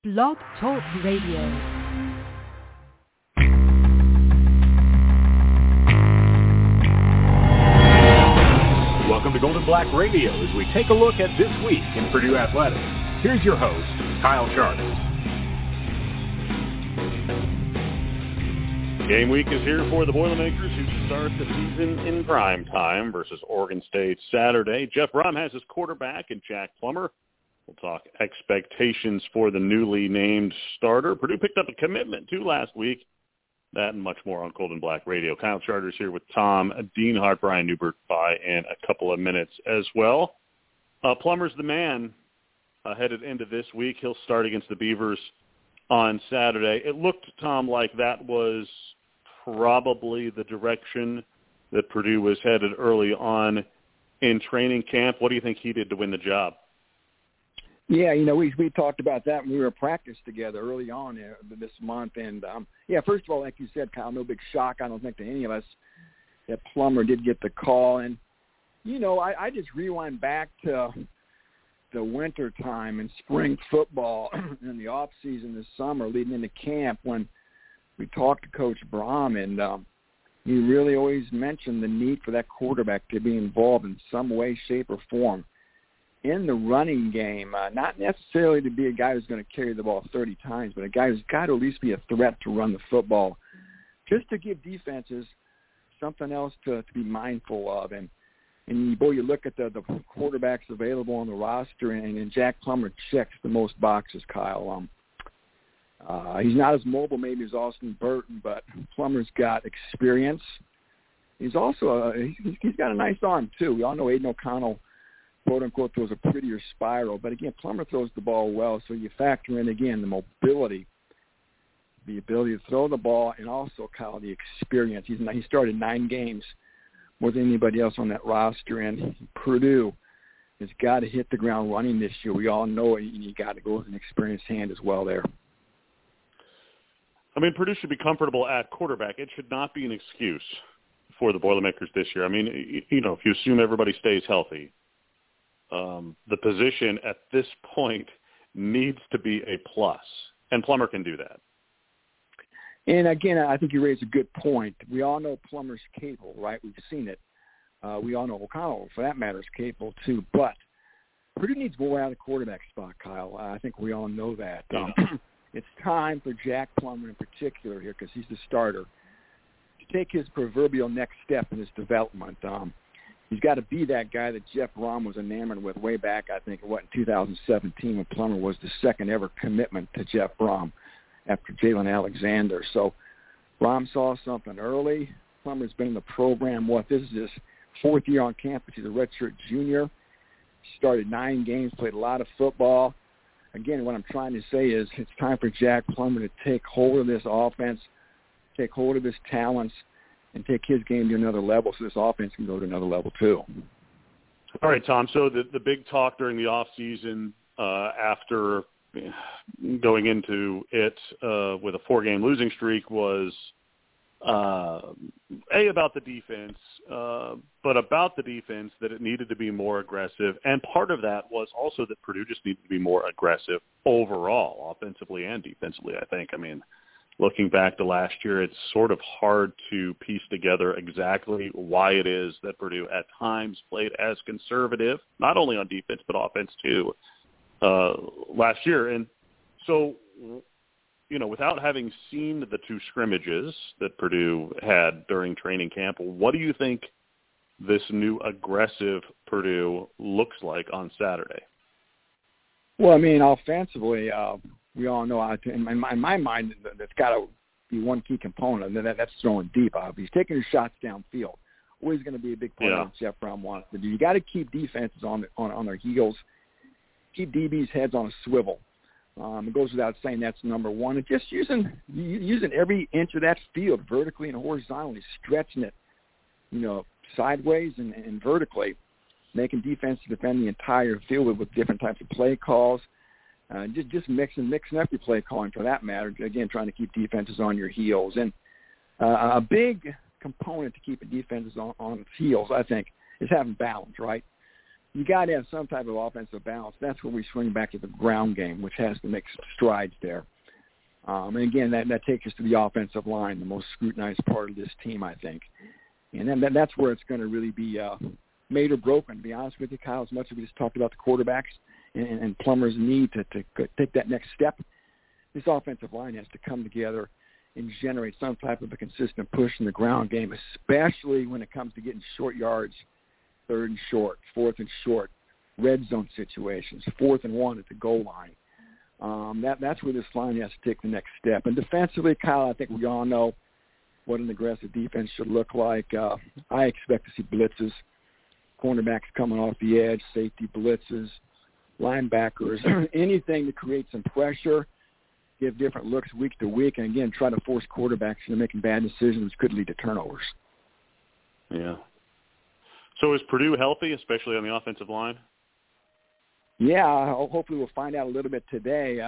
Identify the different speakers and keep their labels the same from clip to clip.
Speaker 1: Blog Talk Radio.
Speaker 2: Welcome to Golden Black Radio as we take a look at this week in Purdue Athletics. Here's your host, Kyle Charter.
Speaker 3: Game week is here for the Boilermakers, who start the season in prime time versus Oregon State Saturday. Jeff Brohm has his quarterback and Jack Plummer. We'll talk expectations for the newly named starter. Purdue picked up a commitment too last week. That and much more on Golden Black Radio. Kyle Charter's here with Tom Dienhart, Brian Newbert by in a couple of minutes as well. Plummer's the man headed into this week. He'll start against the Beavers on Saturday. It looked, Tom, like that was probably the direction that Purdue was headed early on in training camp. What do you think he did to win the job?
Speaker 4: Yeah, we talked about that when we were at practice together early on this month. And, first of all, like you said, Kyle, no big shock, I don't think, to any of us that Plummer did get the call. And, I just rewind back to the winter time and spring football and the off season this summer leading into camp when we talked to Coach Brohm, and he really always mentioned the need for that quarterback to be involved in some way, shape, or form in the running game, not necessarily to be a guy who's going to carry the ball 30 times, but a guy who's got to at least be a threat to run the football, just to give defenses something else to be mindful of. And you look at the quarterbacks available on the roster, and Jack Plummer checks the most boxes, Kyle. He's not as mobile maybe as Austin Burton, but Plummer's got experience. He's also he's got a nice arm, too. We all know Aiden O'Connell, quote-unquote, throws a prettier spiral. But, again, Plummer throws the ball well, so you factor in, again, the mobility, the ability to throw the ball, and also, Kyle, the experience. He started 9 games more than anybody else on that roster, and Purdue has got to hit the ground running this year. We all know it, and you got to go with an experienced hand as well there.
Speaker 3: I mean, Purdue should be comfortable at quarterback. It should not be an excuse for the Boilermakers this year. I mean, if you assume everybody stays healthy, the position at this point needs to be a plus, and Plummer can do that.
Speaker 4: And, again, I think you raise a good point. We all know Plummer's capable, right? We've seen it. We all know O'Connell, for that matter, is capable too. But Purdue needs more out of the quarterback spot, Kyle. I think we all know that. It's time for Jack Plummer in particular here, because he's the starter, to take his proverbial next step in his development. He's got to be that guy that Jeff Brohm was enamored with way back, I think, in 2017, when Plummer was the second ever commitment to Jeff Brohm after Jalen Alexander. So Brohm saw something early. Plummer's been in the program, this is his 4th year on campus. He's a redshirt junior. Started 9 games, played a lot of football. Again, what I'm trying to say is it's time for Jack Plummer to take hold of this offense, take hold of his talents, and take his game to another level so this offense can go to another level too.
Speaker 3: All right, Tom. So the big talk during the offseason after going into it with a 4-game losing streak was about the defense, but about the defense that it needed to be more aggressive. And part of that was also that Purdue just needed to be more aggressive overall, offensively and defensively, I think. I mean, looking back to last year, it's sort of hard to piece together exactly why it is that Purdue at times played as conservative, not only on defense but offense too, last year. And so, without having seen the 2 scrimmages that Purdue had during training camp, what do you think this new aggressive Purdue looks like on Saturday?
Speaker 4: Well, I mean, offensively, we all know, in my mind, that's got to be one key component, and that's throwing deep. He's taking his shots downfield. Always going to be a big part of what Jeff Brohm wants to do. You got to keep defenses on their heels, keep DBs' heads on a swivel. It goes without saying that's number one. And just using every inch of that field vertically and horizontally, stretching it, sideways and vertically, making defense defend the entire field with different types of play calls. Just mixing up your play calling for that matter. Again, trying to keep defenses on your heels. And a big component to keeping defenses on its heels, I think, is having balance, right? you got to have some type of offensive balance. That's where we swing back to the ground game, which has to make strides there. And again, that takes us to the offensive line, the most scrutinized part of this team, I think. And then that's where it's going to really be made or broken, to be honest with you, Kyle, as much as we just talked about the quarterbacks and Plummer's need to take that next step. This offensive line has to come together and generate some type of a consistent push in the ground game, especially when it comes to getting short yards, 3rd and short, 4th and short, red zone situations, 4th and 1 at the goal line. That's where this line has to take the next step. And defensively, Kyle, I think we all know what an aggressive defense should look like. I expect to see blitzes, cornerbacks coming off the edge, safety blitzes, linebackers, anything to create some pressure, give different looks week to week, and, again, try to force quarterbacks into making bad decisions, which could lead to turnovers.
Speaker 3: Yeah. So is Purdue healthy, especially on the offensive line?
Speaker 4: Yeah, hopefully we'll find out a little bit today.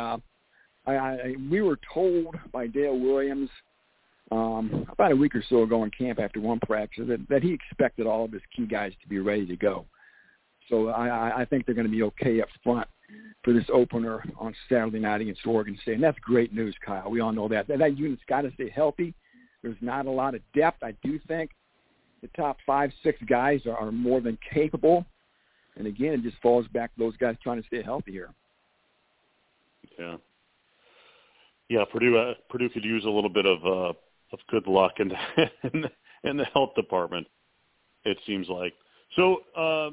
Speaker 4: We were told by Dale Williams about a week or so ago in camp after one practice that he expected all of his key guys to be ready to go. So I think they're going to be okay up front for this opener on Saturday night against Oregon State. And that's great news, Kyle. We all know that. That unit's got to stay healthy. There's not a lot of depth. I do think the top 5-6 guys are more than capable. And, again, it just falls back to those guys trying to stay healthy here.
Speaker 3: Yeah. Yeah, Purdue could use a little bit of good luck in the health department, it seems like. So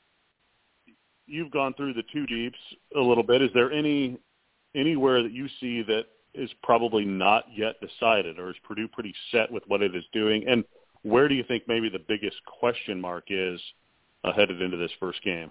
Speaker 3: you've gone through the two deeps a little bit. Is there anywhere that you see that is probably not yet decided, or is Purdue pretty set with what it is doing? And where do you think maybe the biggest question mark is headed into this first game?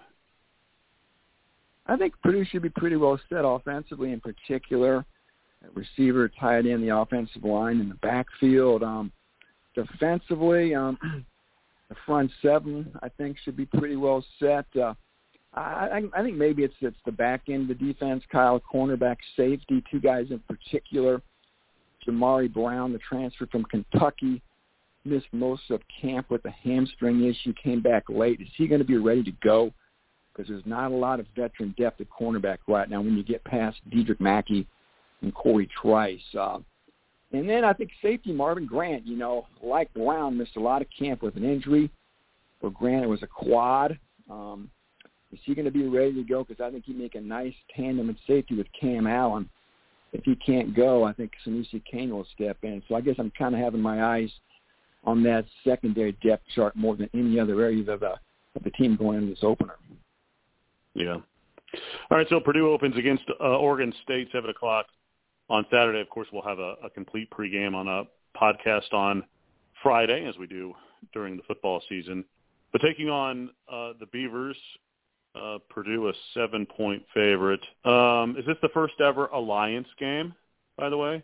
Speaker 4: I think Purdue should be pretty well set offensively, in particular. Receiver, tight end, the offensive line, in the backfield. Defensively, the front seven, I think, should be pretty well set. I think maybe it's the back end of the defense, Kyle, cornerback, safety, two guys in particular. Jamari Brown, the transfer from Kentucky, missed most of camp with a hamstring issue, came back late. Is he going to be ready to go? Because there's not a lot of veteran depth at cornerback right now when you get past Dedrick Mackey and Corey Trice. And then I think safety Marvin Grant, like Brown, missed a lot of camp with an injury. For Grant, it was a quad. Is he going to be ready to go? Because I think he'd make a nice tandem at safety with Cam Allen. If he can't go, I think Sanusi Kane will step in. So I guess I'm kind of having my eyes on that secondary depth chart more than any other area of the team going into this opener.
Speaker 3: Yeah. All right, so Purdue opens against Oregon State, 7 o'clock on Saturday. Of course, we'll have a complete pregame on a podcast on Friday, as we do during the football season. But taking on the Beavers, Purdue a 7-point favorite. Is this the first ever Alliance game, by the way?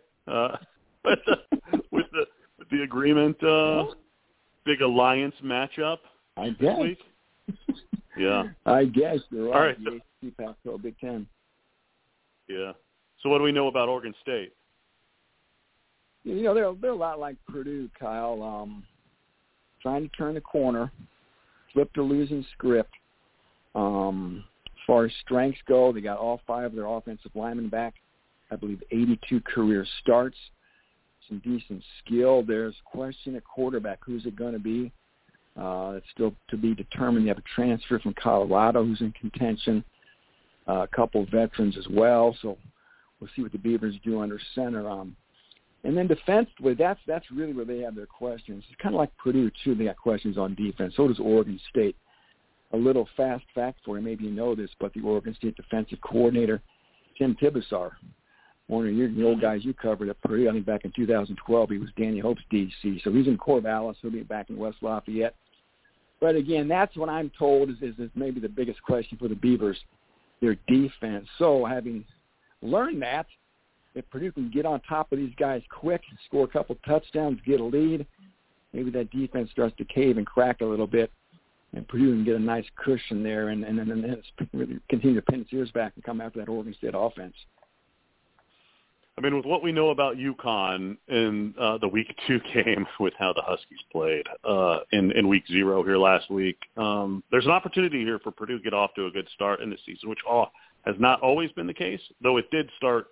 Speaker 3: With the agreement, big Alliance matchup this week? Yeah.
Speaker 4: I guess you're right.
Speaker 3: All right.
Speaker 4: The ACC Pac-12 Big Ten.
Speaker 3: Yeah. So what do we know about Oregon State?
Speaker 4: They're a lot like Purdue, Kyle. Trying to turn the corner, flipped a losing script. As far as strengths go, they got all 5 of their offensive linemen back. I believe 82 career starts. Some decent skill. There's a question at quarterback. Who's it going to be? It's still to be determined. You have a transfer from Colorado who's in contention. A couple of veterans as well. So we'll see what the Beavers do under center. And then defensively, that's really where they have their questions. It's kind of like Purdue, too. They got questions on defense. So does Oregon State. A little fast fact for you, maybe you know this, but the Oregon State defensive coordinator, Tim Tibesar, one of the old guys you covered at Purdue, I think back in 2012, he was Danny Hope's DC. So he's in Corvallis. He'll be back in West Lafayette. But, again, that's what I'm told is maybe the biggest question for the Beavers, their defense. So having learned that, if Purdue can get on top of these guys quick, score a couple touchdowns, get a lead, maybe that defense starts to cave and crack a little bit, and Purdue can get a nice cushion there and then really continue to pin its ears back and come after that Oregon State offense.
Speaker 3: I mean, with what we know about UConn in the Week 2 game with how the Huskies played in Week 0 here last week, there's an opportunity here for Purdue to get off to a good start in the season, which has not always been the case, though it did start,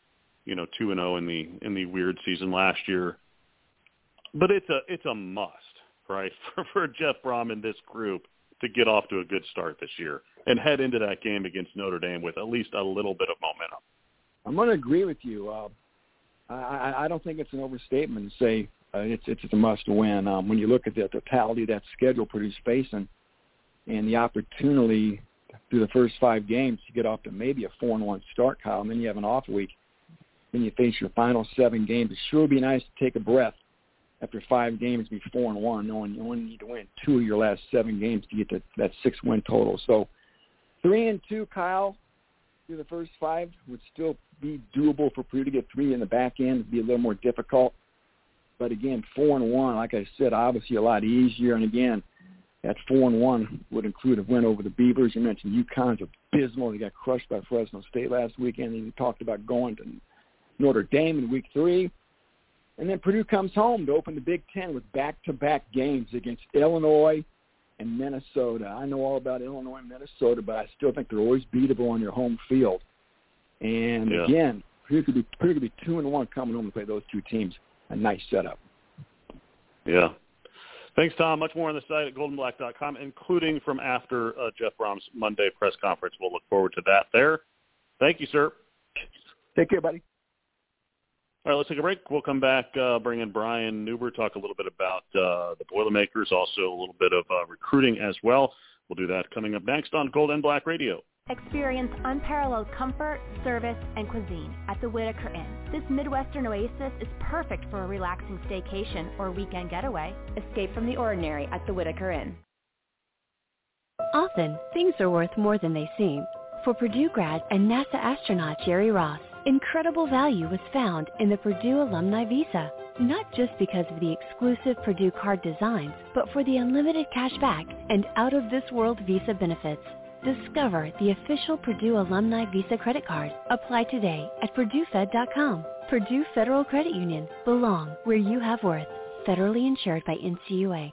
Speaker 3: 2-0 in the weird season last year. But it's a must, right, for Jeff Brohm and this group to get off to a good start this year and head into that game against Notre Dame with at least a little bit of momentum.
Speaker 4: I'm going to agree with you. I don't think it's an overstatement to say it's a must-win. When you look at the totality of that schedule Purdue's facing and the opportunity through the first 5 games to get off to maybe a 4-1 start, Kyle, and then you have an off week, then you face your final 7 games. It sure would be nice to take a breath after 5 games be 4-1, knowing you only need to win 2 of your last 7 games to get to that 6-win total. So 3-2, Kyle, through the first 5 would still be doable for Purdue to get 3 in the back end. It would be a little more difficult. But again, 4-1, like I said, obviously a lot easier. And again, that 4-1 would include a win over the Beavers. You mentioned UConn's abysmal. They got crushed by Fresno State last weekend. And you talked about going to Notre Dame in Week 3. And then Purdue comes home to open the Big Ten with back-to-back games against Illinois and Minnesota. I know all about Illinois and Minnesota, but I still think they're always beatable on your home field. And again, Purdue could be 2-1 coming home to play those 2 teams. A nice setup.
Speaker 3: Yeah. Thanks, Tom. Much more on the site at goldenblack.com, including from after Jeff Brohm's Monday press conference. We'll look forward to that there. Thank you, sir.
Speaker 4: Take care, buddy.
Speaker 3: All right, let's take a break. We'll come back, bring in Brian Newber, talk a little bit about the Boilermakers, also a little bit of recruiting as well. We'll do that coming up next on Gold and Black Radio.
Speaker 1: Experience unparalleled comfort, service, and cuisine at the Whitaker Inn. This Midwestern oasis is perfect for a relaxing staycation or weekend getaway. Escape from the ordinary at the Whitaker Inn.
Speaker 5: Often, things are worth more than they seem. For Purdue grad and NASA astronaut Jerry Ross, incredible value was found in the Purdue Alumni Visa. Not just because of the exclusive Purdue card designs, but for the unlimited cash back and out-of-this-world visa benefits. Discover the official Purdue Alumni Visa credit card. Apply today at PurdueFed.com. Purdue Federal Credit Union. Belong where you have worth. Federally insured by NCUA.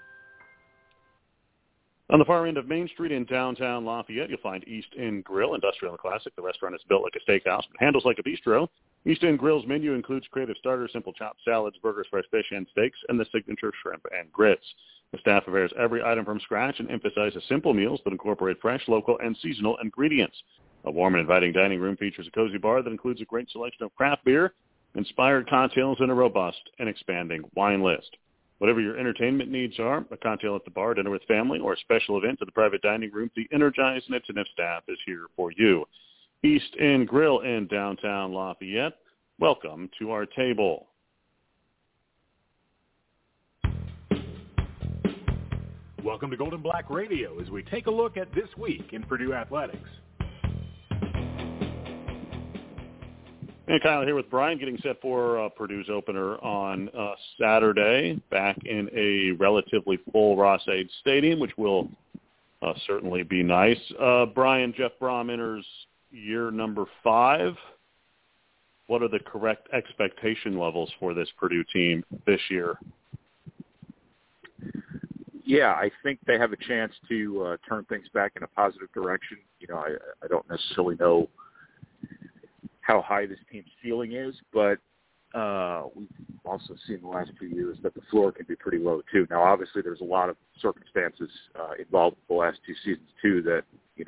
Speaker 3: On the far end of Main Street in downtown Lafayette, you'll find East End Grill, industrial and classic. The restaurant is built like a steakhouse, but handles like a bistro. East End Grill's menu includes creative starters, simple chopped salads, burgers, fresh fish, and steaks, and the signature shrimp and grits. The staff prepares every item from scratch and emphasizes simple meals that incorporate fresh, local, and seasonal ingredients. A warm and inviting dining room features a cozy bar that includes a great selection of craft beer, inspired cocktails, and a robust and expanding wine list. Whatever your entertainment needs are, a cocktail at the bar, dinner with family, or a special event at the private dining room, the energized and attentive staff is here for you. East End Grill in downtown Lafayette. Welcome to our table.
Speaker 2: Welcome to Golden Black Radio as we take a look at this week in Purdue athletics.
Speaker 3: And Kyle here with Brian, getting set for Purdue's opener on Saturday, back in a relatively full Ross-Ade Stadium, which will certainly be nice. Brian, Jeff Brohm enters year number 5. What are the correct expectation levels for this Purdue team this year?
Speaker 6: Yeah, I think they have a chance to turn things back in a positive direction. I don't necessarily know how high this team's ceiling is, but we've also seen the last 2 years that the floor can be pretty low too. Now, obviously, there's a lot of circumstances involved with the last 2 seasons too that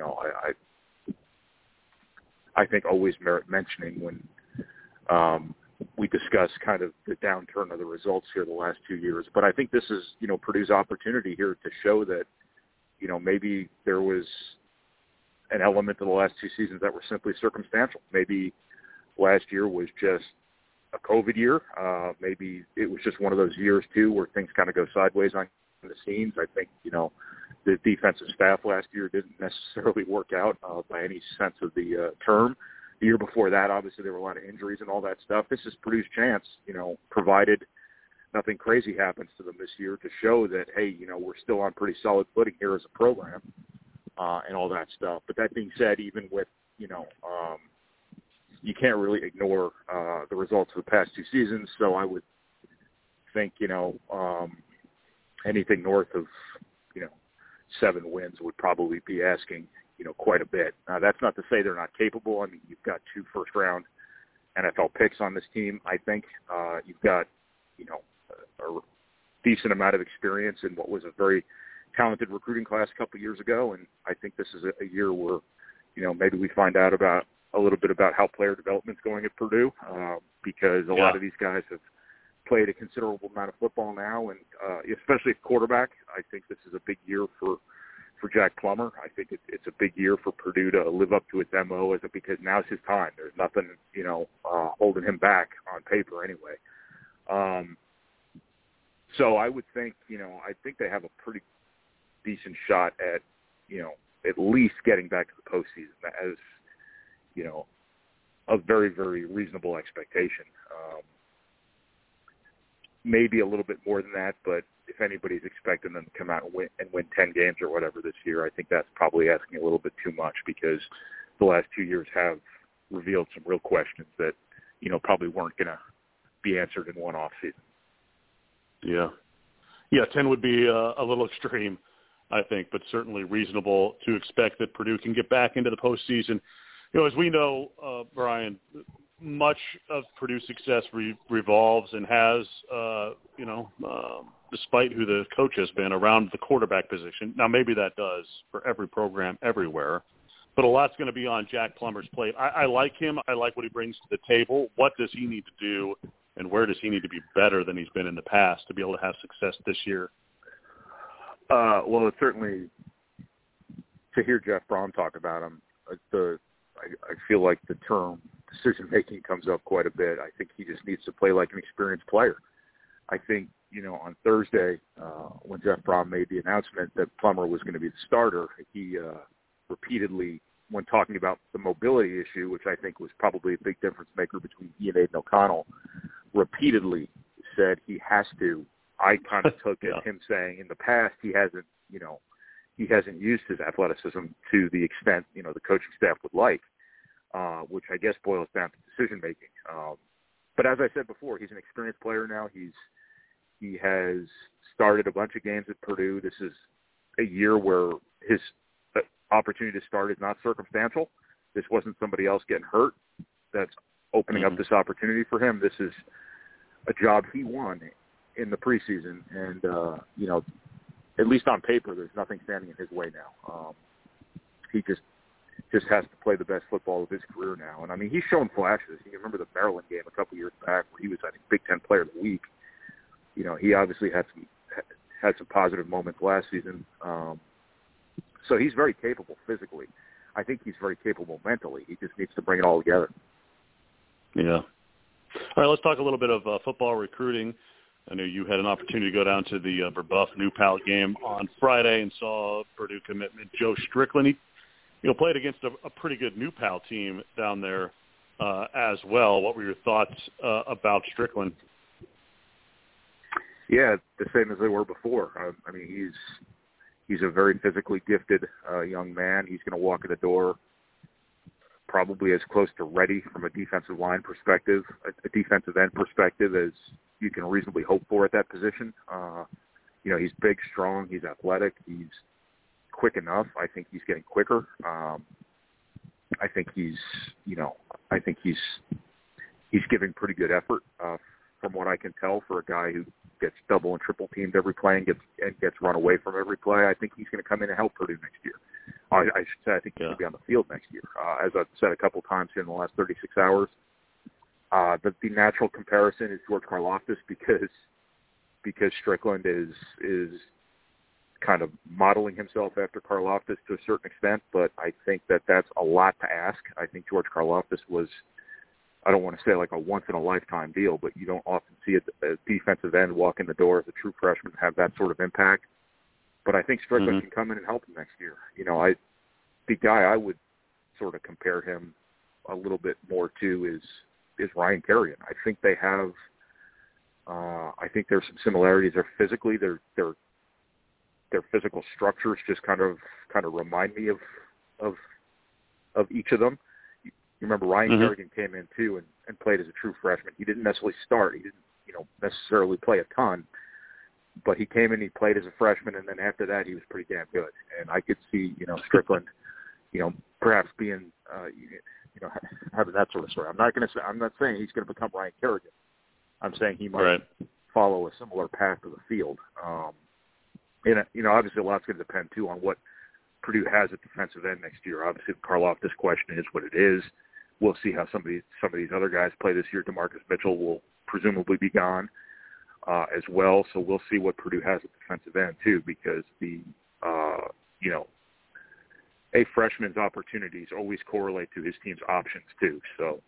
Speaker 6: I think always merit mentioning when we discuss kind of the downturn of the results here the last 2 years. But I think this is Purdue's opportunity here to show that maybe there was an element of the last 2 seasons that were simply circumstantial. Maybe last year was just a COVID year. Maybe it was just one of those years, too, where things kind of go sideways on the scenes. I think, the defensive staff last year didn't necessarily work out by any sense of the term. The year before that, obviously, there were a lot of injuries and all that stuff. This is Purdue's chance, provided nothing crazy happens to them this year, to show that, hey, we're still on pretty solid footing here as a program. And all that stuff. But that being said, even with, you can't really ignore the results of the past two seasons. So I would think, anything north of, 7 wins would probably be asking, quite a bit. That's not to say they're not capable. I mean, you've got 2 first-round NFL picks on this team, I think. You've got, a decent amount of experience in what was a very talented recruiting class a couple of years ago, and I think this is a year where, maybe we find out about a little bit about how player development's going at Purdue, because a lot of these guys have played a considerable amount of football now, and especially at quarterback. I think this is a big year for Jack Plummer. I think it's a big year for Purdue to live up to its MO, because now's his time. There's nothing, holding him back on paper anyway. So I would think, I think they have a pretty decent shot at, at least getting back to the postseason as, a very, very reasonable expectation. Maybe a little bit more than that, but if anybody's expecting them to come out and win 10 games or whatever this year, I think that's probably asking a little bit too much, because the last 2 years have revealed some real questions that, probably weren't going to be answered in one off season.
Speaker 3: Yeah, 10 would be a little extreme, I think, but certainly reasonable to expect that Purdue can get back into the postseason. As we know, Brian, much of Purdue's success revolves and has, despite who the coach has been, around the quarterback position. Now, maybe that does for every program everywhere, but a lot's going to be on Jack Plummer's plate. I like him. I like what he brings to the table. What does he need to do, and where does he need to be better than he's been in the past to be able to have success this year?
Speaker 6: Well, it's certainly, to hear Jeff Brohm talk about him, I feel like the term decision-making comes up quite a bit. I think he just needs to play like an experienced player. I think, on Thursday, when Jeff Brohm made the announcement that Plummer was going to be the starter, he repeatedly, when talking about the mobility issue, which I think was probably a big difference maker between he and Aiden O'Connell, repeatedly said he has to. I kind of took it him saying in the past he hasn't used his athleticism to the extent, the coaching staff would like, which I guess boils down to decision making. But as I said before, he's an experienced player now. He has started a bunch of games at Purdue. This is a year where his opportunity to start is not circumstantial. This wasn't somebody else getting hurt that's opening up this opportunity for him. This is a job he won in the preseason, and at least on paper, there's nothing standing in his way now. He just has to play the best football of his career now. And, I mean, he's shown flashes. You remember the Maryland game a couple years back where he was, I think, Big Ten Player of the Week. He obviously had some positive moments last season. So he's very capable physically. I think he's very capable mentally. He just needs to bring it all together.
Speaker 3: Yeah. All right, let's talk a little bit of football recruiting. I know you had an opportunity to go down to the Brebeuf-New Pal game on Friday and saw Purdue commitment Joe Strickland. He played against a pretty good New Pal team down there as well. What were your thoughts about Strickland?
Speaker 6: Yeah, the same as they were before. I mean, he's a very physically gifted young man. He's going to walk in the door probably as close to ready from a defensive line perspective, a defensive end perspective, as you can reasonably hope for at that position. He's big, strong, he's athletic, he's quick enough. I think he's getting quicker. I think he's giving pretty good effort from what I can tell for a guy who gets double and triple teamed every play and gets run away from every play. I think he's going to come in and help Purdue next year. I should say I think he's going to be on the field next year. As I've said a couple times here in the last 36 hours, the natural comparison is George Karlaftis because Strickland is kind of modeling himself after Karlaftis to a certain extent, but I think that's a lot to ask. I think George Karlaftis was, I don't want to say like a once-in-a-lifetime deal, but you don't often see a defensive end walk in the door as a true freshman have that sort of impact. But I think Strickland can come in and help him next year. The guy I would sort of compare him a little bit more to is Ryan Carrion. I think they have. I think there's some similarities. They're physically, their physical structures just kind of remind me of each of them. You remember Ryan Kerrigan came in too and played as a true freshman. He didn't necessarily start. He didn't, necessarily play a ton, but he came in, he played as a freshman, and then after that he was pretty damn good. And I could see, Strickland, perhaps being, having that sort of story. I'm not saying he's going to become Ryan Kerrigan. I'm saying he might follow a similar path to the field. And obviously a lot's going to depend too on what Purdue has at defensive end next year. Obviously, the Karlaftis question is what it is. We'll see how some of these other guys play this year. DeMarcus Mitchell will presumably be gone as well, so we'll see what Purdue has at defensive end too, because a freshman's opportunities always correlate to his team's options too. So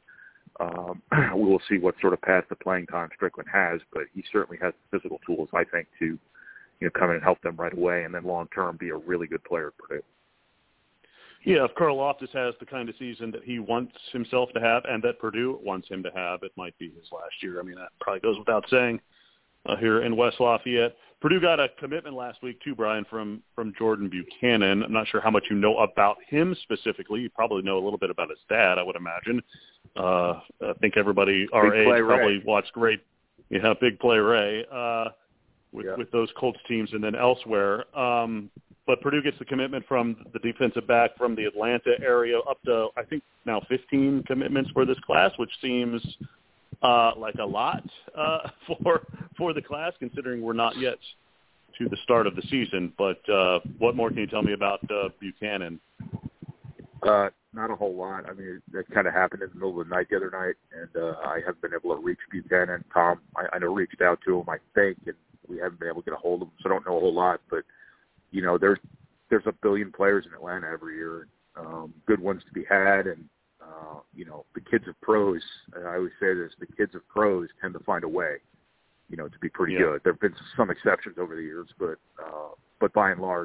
Speaker 6: we will see what sort of path to playing time Strickland has, but he certainly has the physical tools, I think, to come in and help them right away, and then long term be a really good player at Purdue.
Speaker 3: Yeah, if Karlaftis has the kind of season that he wants himself to have and that Purdue wants him to have, it might be his last year. I mean, that probably goes without saying here in West Lafayette. Purdue got a commitment last week too, Brian, from Jordan Buchanan. I'm not sure how much you know about him specifically. You probably know a little bit about his dad, I would imagine. I think everybody our age probably watched Big Play Ray with those Colts teams and then elsewhere. But Purdue gets the commitment from the defensive back from the Atlanta area up to, I think, now 15 commitments for this class, which seems like a lot for the class, considering we're not yet to the start of the season. But what more can you tell me about Buchanan?
Speaker 6: Not a whole lot. I mean, that kind of happened in the middle of the night the other night, and I haven't been able to reach Buchanan. Tom, I know, reached out to him, I think, and we haven't been able to get a hold of him, so I don't know a whole lot. But there's a billion players in Atlanta every year, good ones to be had, and the kids of pros. And I always say this: the kids of pros tend to find a way, to be pretty good. There have been some exceptions over the years, but by and large,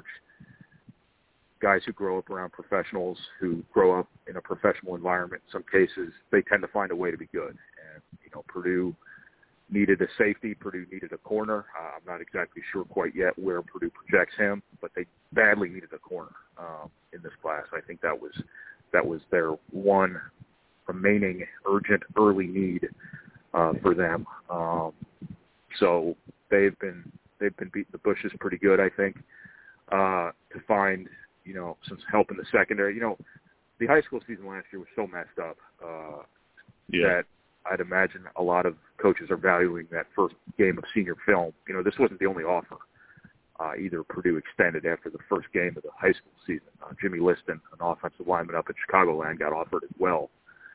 Speaker 6: guys who grow up around professionals, who grow up in a professional environment, in some cases, they tend to find a way to be good. And Purdue needed a safety. Purdue needed a corner. I'm not exactly sure quite yet where Purdue projects him, but they badly needed a corner in this class. I think that was their one remaining urgent early need for them. So they've been beating the bushes pretty good, I think, to find some help in the secondary. The high school season last year was so messed up that I'd imagine a lot of coaches are valuing that first game of senior film. This wasn't the only offer. Either Purdue extended after the first game of the high school season. Jimmy Liston, an offensive lineman up at Chicagoland, got offered as well.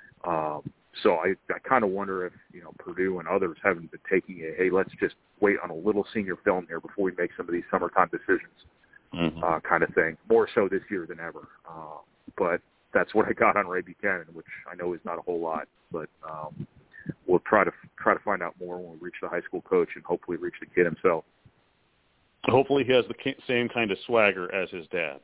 Speaker 6: So I kind of wonder if, Purdue and others haven't been taking hey, let's just wait on a little senior film here before we make some of these summertime decisions kind of thing. More so this year than ever. But that's what I got on Ray Buchanan, which I know is not a whole lot. But we'll try to find out more when we reach the high school coach and hopefully reach the kid himself.
Speaker 3: Hopefully he has the same kind of swagger as his dad,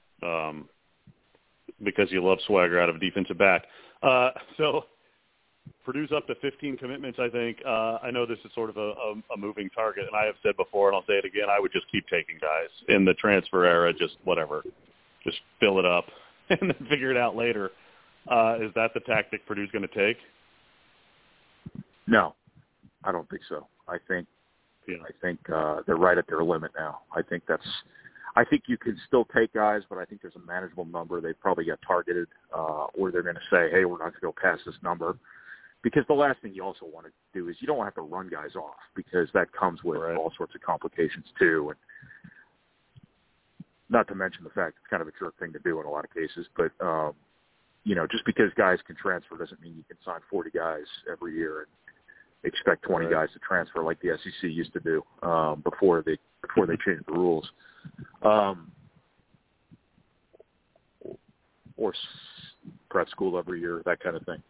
Speaker 3: because you love swagger out of a defensive back. So Purdue's up to 15 commitments, I think. I know this is sort of a moving target, and I have said before, and I'll say it again, I would just keep taking guys in the transfer era, just whatever. Just fill it up and then figure it out later. Is that the tactic Purdue's going to take?
Speaker 6: No, I don't think so. I think they're right at their limit now. I think you can still take guys, but I think there's a manageable number. They probably get targeted, or they're going to say, hey, we're not going to go past this number. Because the last thing you also want to do is you don't want to have to run guys off, because that comes with all sorts of complications too. And not to mention the fact it's kind of a jerk thing to do in a lot of cases. But, just because guys can transfer doesn't mean you can sign 40 guys every year and expect 20 guys to transfer like the SEC used to do before they changed the rules, or prep school every year, that kind of thing.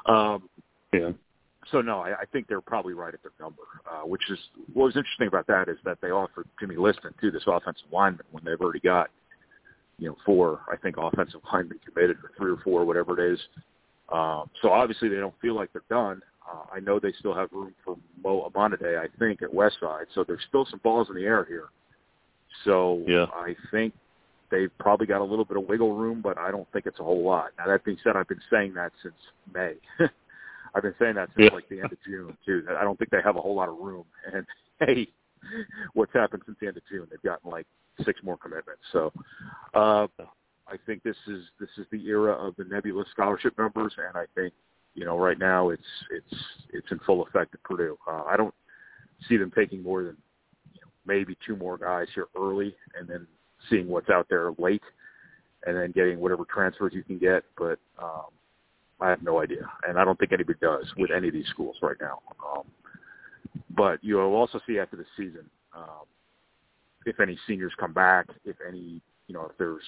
Speaker 6: So no, I think they're probably right at their number. Which is what was interesting about that is that they offered Jimmy Liston too, this offensive lineman, when they've already got 4, I think, offensive linemen committed, or 3 or 4, whatever it is. So obviously they don't feel like they're done. I know they still have room for Mo Amonade, I think, at Westside. So there's still some balls in the air here. So I think they've probably got a little bit of wiggle room, but I don't think it's a whole lot. Now, that being said, I've been saying that since May. I've been saying that since like the end of June, too. I don't think they have a whole lot of room. And, hey, what's happened since the end of June? They've gotten like 6 more commitments. So I think this is the era of the nebulous scholarship numbers, and I think, right now it's in full effect at Purdue. I don't see them taking more than maybe 2 more guys here early and then seeing what's out there late and then getting whatever transfers you can get. But I have no idea, and I don't think anybody does with any of these schools right now. But you'll also see after the season if any seniors come back, if any, if there's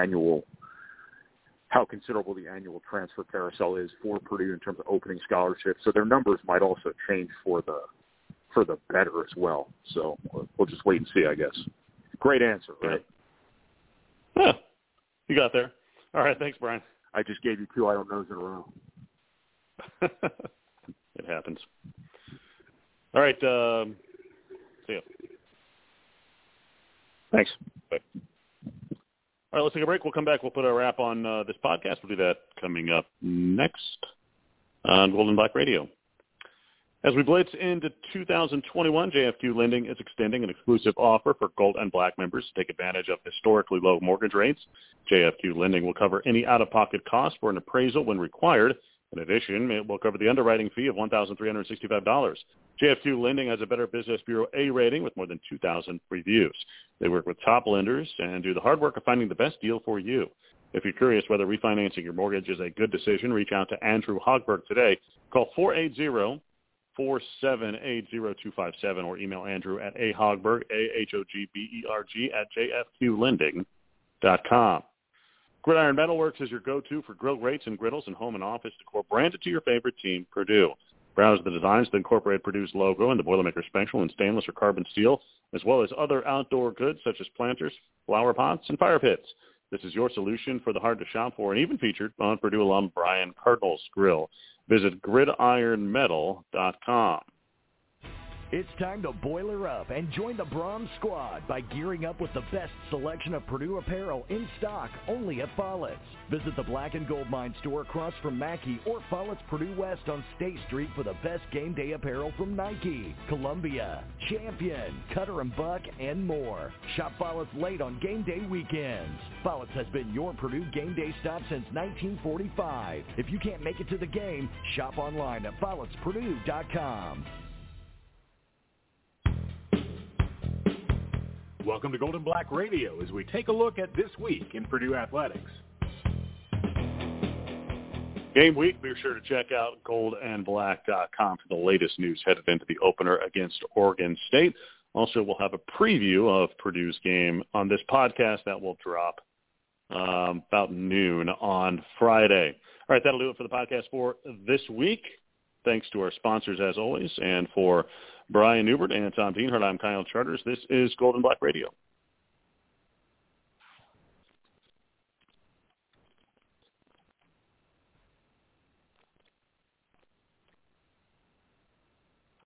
Speaker 6: how considerable the annual transfer carousel is for Purdue in terms of opening scholarships. So their numbers might also change for the better as well. So we'll just wait and see, I guess. Great answer, right?
Speaker 3: Yeah, you got there. All right, thanks, Brian.
Speaker 6: I just gave you 2 I don't knows in a row.
Speaker 3: It happens. All right, see ya.
Speaker 6: Thanks.
Speaker 3: Bye. All right, let's take a break. We'll come back. We'll put a wrap on this podcast. We'll do that coming up next on Golden Black Radio. As we blitz into 2021, JFQ Lending is extending an exclusive offer for Gold and Black members to take advantage of historically low mortgage rates. JFQ Lending will cover any out-of-pocket costs for an appraisal when required. In addition, it will cover the underwriting fee of $1,365. JFQ Lending has a Better Business Bureau A rating with more than 2,000 reviews. They work with top lenders and do the hard work of finding the best deal for you. If you're curious whether refinancing your mortgage is a good decision, reach out to Andrew Hogberg today. Call 480-478-0257 or email Andrew at ahogberg, ahogberg, at jfqlending.com. Gridiron Metalworks is your go-to for grill grates and griddles and home and office decor branded to your favorite team, Purdue. Browse the designs that incorporate Purdue's logo and the Boilermaker Special in stainless or carbon steel, as well as other outdoor goods such as planters, flower pots, and fire pits. This is your solution for the hard to shop for and even featured on Purdue alum Brian Cardinal's Grill. Visit gridironmetal.com.
Speaker 7: It's time to boiler up and join the Brahms squad by gearing up with the best selection of Purdue apparel in stock only at Follett's. Visit the Black and Gold Mine store across from Mackey or Follett's Purdue West on State Street for the best game day apparel from Nike, Columbia, Champion, Cutter & Buck, and more. Shop Follett's late on game day weekends. Follett's has been your Purdue game day stop since 1945. If you can't make it to the game, shop online at follettspurdue.com.
Speaker 2: Welcome to Golden Black Radio as we take a look at this week in Purdue athletics.
Speaker 3: Game week, be sure to check out goldandblack.com for the latest news headed into the opener against Oregon State. Also, we'll have a preview of Purdue's game on this podcast that will drop about noon on Friday. All right, that'll do it for the podcast for this week. Thanks to our sponsors, as always, and for Brian Newbert and Tom Dienhart, I'm Kyle Charters. This is Golden Black Radio.